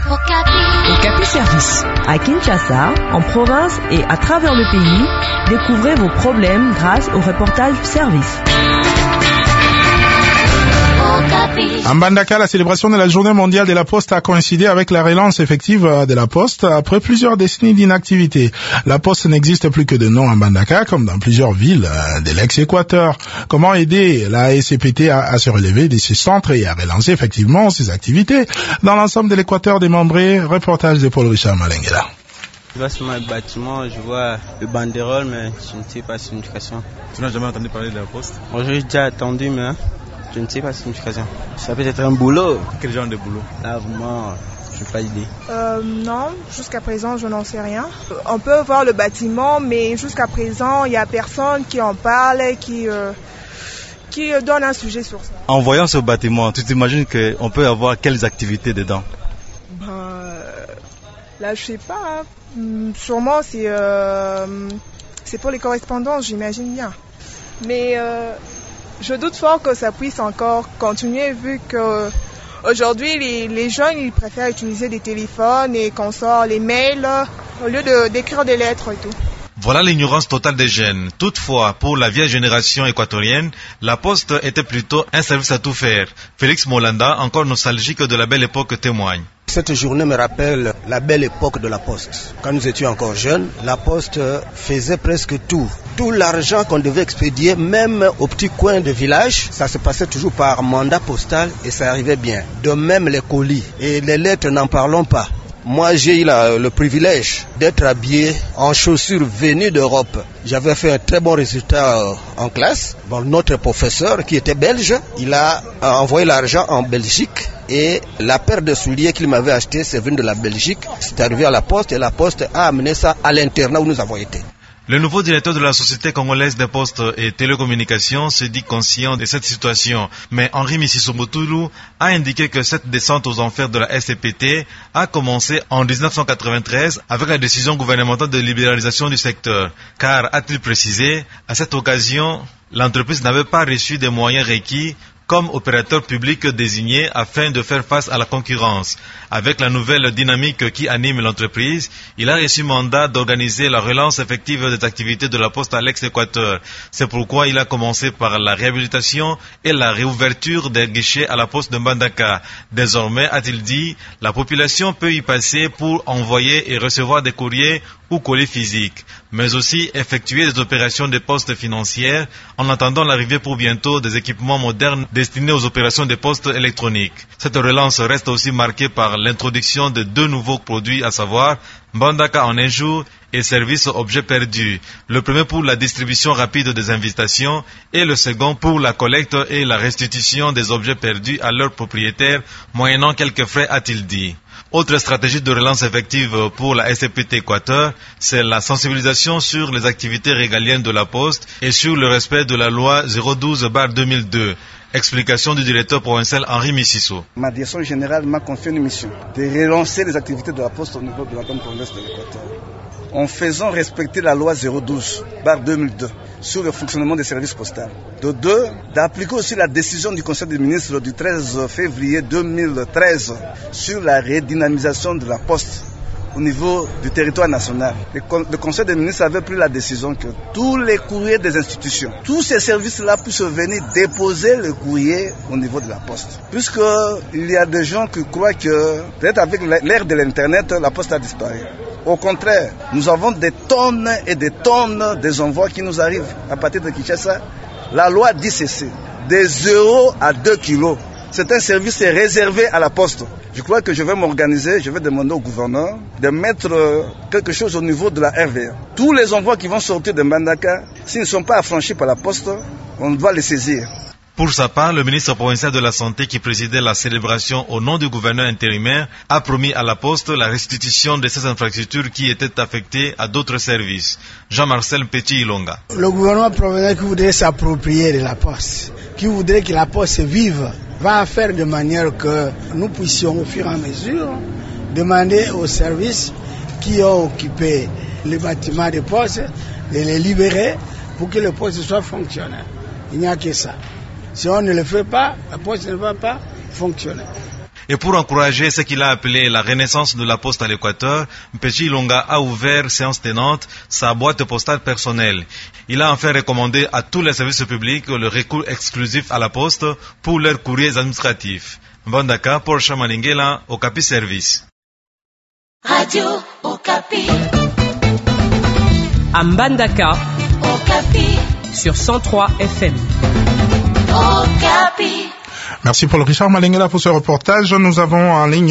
Okapi Service. À Kinshasa, en province et à travers le pays, découvrez vos problèmes grâce au reportage service. En Mbandaka, la célébration de la journée mondiale de la Poste a coïncidé avec la relance effective de la Poste après plusieurs décennies d'inactivité. La Poste n'existe plus que de nom en Mbandaka, comme dans plusieurs villes de l'ex-Équateur. Comment aider la SCPT à se relever de ses centres et à relancer effectivement ses activités dans l'ensemble de l'Équateur démembré? Reportage de Paul Richard Malenguela. Je vois sur le bâtiment, je vois le banderole, mais je ne sais pas la signification. Tu n'as jamais entendu parler de la Poste? Bon, j'ai déjà entendu, mais je ne sais pas la signification. Ça peut être un boulot. Quel genre de boulot? Là, vraiment, je n'ai pas d'idée. Non, jusqu'à présent, je n'en sais rien. On peut voir le bâtiment, mais jusqu'à présent, il n'y a personne qui en parle, qui donne un sujet sur ça. En voyant ce bâtiment, tu t'imagines qu'on peut avoir quelles activités dedans? Là, je sais pas. Sûrement, c'est pour les correspondances, j'imagine bien. Mais je doute fort que ça puisse encore continuer vu que aujourd'hui les jeunes ils préfèrent utiliser des téléphones et qu'on sort les mails au lieu d'écrire des lettres et tout. Voilà l'ignorance totale des jeunes. Toutefois, pour la vieille génération équatorienne, la Poste était plutôt un service à tout faire. Félix Molanda, encore nostalgique de la belle époque, témoigne. Cette journée me rappelle la belle époque de la Poste. Quand nous étions encore jeunes, la Poste faisait presque tout. Tout l'argent qu'on devait expédier, même au petit coin de village, ça se passait toujours par mandat postal et ça arrivait bien. De même les colis et les lettres, n'en parlons pas. Moi, j'ai eu le privilège d'être habillé en chaussures venues d'Europe. J'avais fait un très bon résultat en classe. Bon, notre professeur, qui était belge, il a envoyé l'argent en Belgique. Et la paire de souliers qu'il m'avait acheté, c'est venu de la Belgique. C'est arrivé à la Poste et la Poste a amené ça à l'internat où nous avons été. Le nouveau directeur de la Société congolaise des postes et télécommunications se dit conscient de cette situation, mais Henri Mississomotulu a indiqué que cette descente aux enfers de la SCPT a commencé en 1993 avec la décision gouvernementale de libéralisation du secteur, car, a-t-il précisé, à cette occasion, l'entreprise n'avait pas reçu des moyens requis comme opérateur public désigné afin de faire face à la concurrence. Avec la nouvelle dynamique qui anime l'entreprise, il a reçu mandat d'organiser la relance effective des activités de la Poste à l'ex-Équateur. C'est pourquoi il a commencé par la réhabilitation et la réouverture des guichets à la Poste de Mbandaka. Désormais, a-t-il dit, la population peut y passer pour envoyer et recevoir des courriers ou colis physiques, mais aussi effectuer des opérations de postes financières en attendant l'arrivée pour bientôt des équipements modernes destinés aux opérations de postes électroniques. Cette relance reste aussi marquée par l'introduction de 2 nouveaux produits, à savoir Mbandaka en un jour et service objets perdus. Le premier pour la distribution rapide des invitations et le second pour la collecte et la restitution des objets perdus à leurs propriétaires, moyennant quelques frais, a-t-il dit. Autre stratégie de relance effective pour la SCPT Équateur, c'est la sensibilisation sur les activités régaliennes de la Poste et sur le respect de la loi 012/2002. Explication du directeur provincial Henri Mississo. Ma direction générale m'a confié une mission de relancer les activités de la Poste au niveau de la grande province de l'Équateur, en faisant respecter la loi 012/2002 sur le fonctionnement des services postaux. De deux, d'appliquer aussi la décision du Conseil des ministres du 13 février 2013 sur la redynamisation de la Poste au niveau du territoire national. Le Conseil des ministres avait pris la décision que tous les courriers des institutions, tous ces services-là puissent venir déposer le courrier au niveau de la Poste. Puisqu'il y a des gens qui croient que peut-être avec l'ère de l'Internet, la Poste a disparu. Au contraire, nous avons des tonnes et des tonnes des envois qui nous arrivent à partir de Kinshasa. La loi dit ceci, de 0 à 2 kilos. C'est un service réservé à la Poste. Je crois que je vais m'organiser, je vais demander au gouverneur de mettre quelque chose au niveau de la RVA. Tous les envois qui vont sortir de Mbandaka, s'ils ne sont pas affranchis par la Poste, on doit les saisir. Pour sa part, le ministre provincial de la Santé qui présidait la célébration au nom du gouverneur intérimaire a promis à la Poste la restitution de ces infrastructures qui étaient affectées à d'autres services. Jean-Marcel Petit-Ilonga. Le gouvernement provincial qui voudrait s'approprier de la Poste, qui voudrait que la Poste vive, va faire de manière que nous puissions au fur et à mesure demander aux services qui ont occupé les bâtiments de Poste de les libérer pour que le Poste soit fonctionnel. Il n'y a que ça. Si on ne le fait pas, la Poste ne va pas fonctionner. Et pour encourager ce qu'il a appelé la renaissance de la poste à l'Équateur, Mpéchi Ilonga a ouvert, séance tenante, sa boîte postale personnelle. Il a enfin recommandé à tous les services publics le recours exclusif à la poste pour leurs courriers administratifs. Mbandaka, Paul Chamalingela, Okapi Service. Radio Okapi. À Mbandaka, Okapi. Sur 103 FM. Okapi. Merci Paul Richard Malingela pour ce reportage. Nous aurons en ligne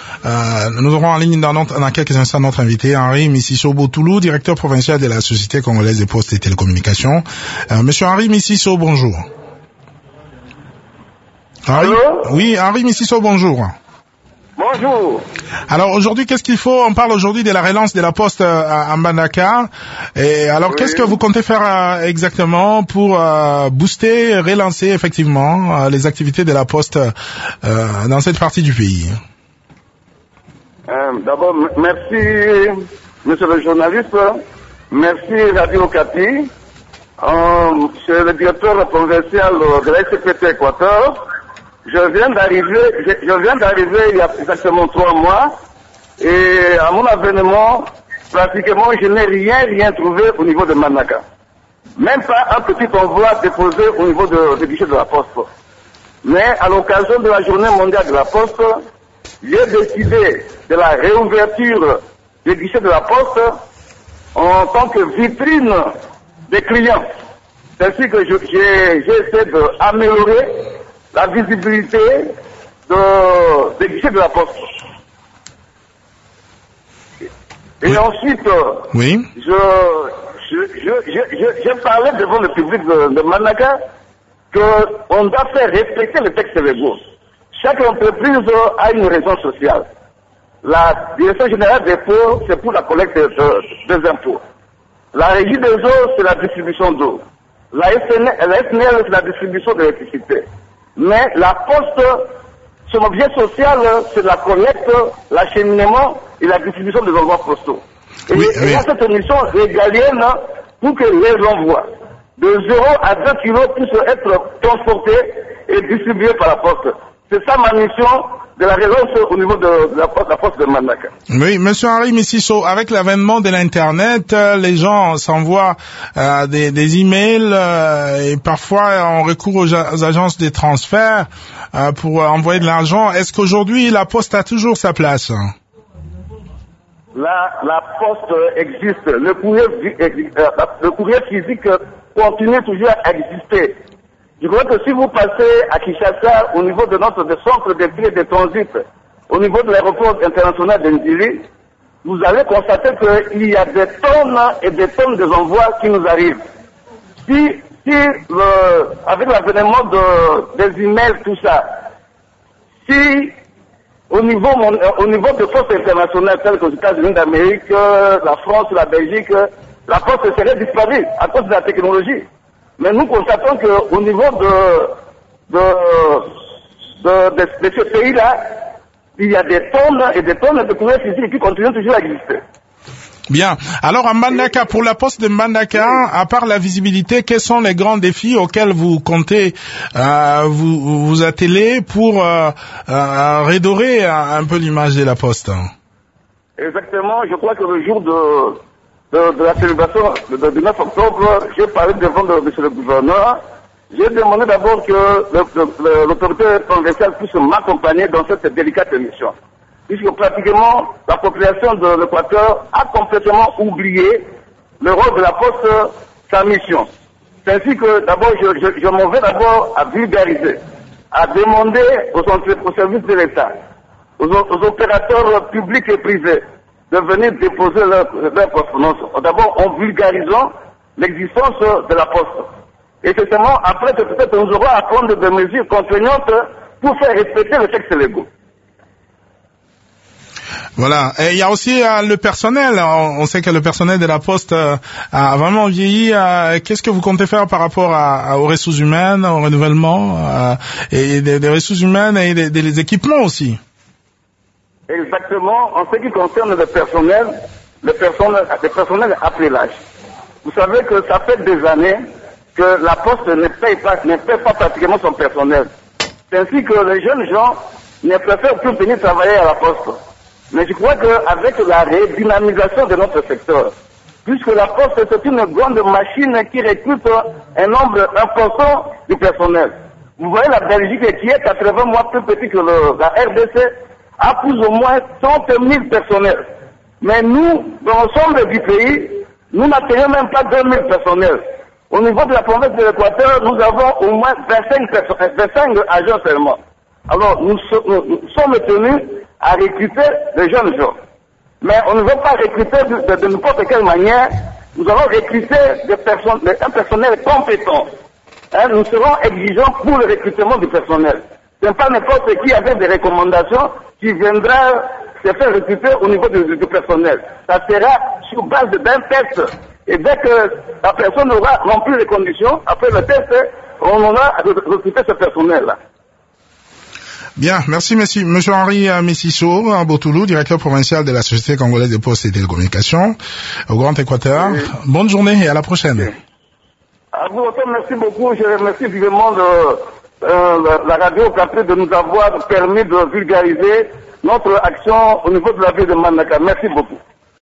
dans quelques instants notre invité Henri Missiso Botoulou, directeur provincial de la Société congolaise des postes et télécommunications. Monsieur Henri Missiso, bonjour. Allô? Oui, Henri Missiso, bonjour. Bonjour. Alors aujourd'hui, qu'est-ce qu'il faut? On parle aujourd'hui de la relance de la poste à Mbandaka. Et alors, qu'est-ce que vous comptez faire exactement pour booster, relancer effectivement les activités de la poste dans cette partie du pays? D'abord, merci, monsieur le journaliste. Merci Radio Okapi. Je suis le directeur provincial de la SPT Équateur. Je viens d'arriver il y a exactement 3 mois et à mon avènement, pratiquement, je n'ai rien trouvé au niveau de Mbandaka. Même pas un petit envoi déposé au niveau du guichet de la poste. Mais à l'occasion de la journée mondiale de la poste, j'ai décidé de la réouverture du guichet de la poste en tant que vitrine des clients. C'est ainsi que j'ai essayé d'améliorer la visibilité des guichets de la poste. Et ensuite, oui. j'ai parlé devant le public de Mbandaka qu'on doit faire respecter les textes légaux. Chaque entreprise a une raison sociale. La direction générale des impôts, c'est pour la collecte des impôts. La régie des eaux, c'est la distribution d'eau. La SNL, c'est la distribution de l'électricité. Mais la poste, son objet social, c'est la collecte, l'acheminement et la distribution des envois postaux. Et il y a cette mission régalienne pour que les envois de 0 à 2 kilos puissent être transportés et distribués par la poste. C'est ça ma mission de la relance au niveau de la poste de Mbandaka. Oui, monsieur Henri Missiso, avec l'avènement de l'Internet, les gens s'envoient des emails et parfois on recourt aux agences de transfert pour envoyer de l'argent. Est-ce qu'aujourd'hui la poste a toujours sa place? La poste existe. Le courrier physique continue toujours à exister. Je crois que si vous passez à Kinshasa, au niveau de notre centre de tri et de transit, au niveau de l'aéroport international d'Ndili, vous allez constater qu'il y a des tonnes et des tonnes de envois qui nous arrivent. Avec l'avènement des emails, tout ça, si au niveau de postes internationales telles que les États-Unis d'Amérique, la France, la Belgique, la poste serait disparue à cause de la technologie. Mais nous constatons qu'au niveau de ce pays-là, il y a des tonnes et des tonnes de courriers physiques qui continuent toujours à exister. Bien. Alors, à Mbandaka, pour la poste de Mbandaka, à part la visibilité, quels sont les grands défis auxquels vous comptez vous atteler pour redorer un peu l'image de la poste? Exactement. Je crois que le jour de la célébration du 9 octobre, j'ai parlé devant monsieur le gouverneur. J'ai demandé d'abord que l'autorité provinciale puisse m'accompagner dans cette délicate mission. Puisque pratiquement, la population de l'Équateur a complètement oublié le rôle de la poste, sa mission. C'est ainsi que d'abord, je m'en vais d'abord à vulgariser, à demander aux services de l'État, aux opérateurs publics et privés, de venir déposer leur correspondance. D'abord, en vulgarisant l'existence de la poste. Et c'est seulement après que peut-être nous aurons à prendre des mesures contraignantes pour faire respecter les textes légaux. Voilà. Et il y a aussi le personnel. On sait que le personnel de la Poste a vraiment vieilli. Qu'est-ce que vous comptez faire par rapport aux ressources humaines, au renouvellement et des ressources humaines et des équipements aussi? Exactement. En ce qui concerne le personnel après l'âge. Vous savez que ça fait des années que la Poste ne paie pas pratiquement son personnel. C'est ainsi que les jeunes gens ne préfèrent plus venir travailler à la poste. Mais je crois qu'avec la redynamisation de notre secteur, puisque la poste c'est une grande machine qui recrute un nombre important du personnel. Vous voyez la Belgique qui est 80 fois plus petite que la RDC a plus ou moins 30 000 personnels. Mais nous, dans l'ensemble du pays, nous n'atteignons même pas 2 000 personnels. Au niveau de la province de l'Équateur, nous avons au moins 25 agents seulement. Alors, nous sommes tenus à recruter des jeunes gens. Mais on ne veut pas recruter de n'importe quelle manière. Nous allons recruter un personnel compétent. Nous serons exigeants pour le recrutement du personnel. Ce n'est pas n'importe qui avec des recommandations qui viendra se faire recruter au niveau du personnel. Ça sera sur base d'un test. Et dès que la personne aura rempli les conditions, après le test, on aura recruté ce personnel-là. Bien, merci monsieur Henri Messisso, à Botoulou, directeur provincial de la Société congolaise des postes et télécommunications au Grand Équateur. Oui. Bonne journée et à la prochaine. Oui. À vous, merci beaucoup. Je remercie vivement la radio Okapi de nous avoir permis de vulgariser notre action au niveau de la ville de Mbandaka. Merci beaucoup.